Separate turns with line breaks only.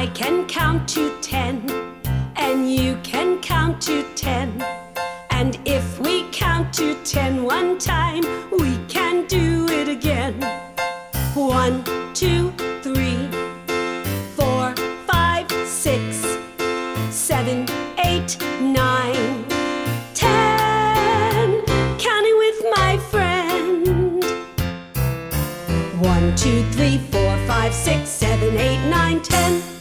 I can count to 10, and you can count to 10. And if we count to 10 one time, we can do it again. 1, 2, 3, 4, 5, 6, 7, 8, 9, 10. Counting with my friend. 1, 2, 3, 4, 5, 6, 7, 8, 9, 10.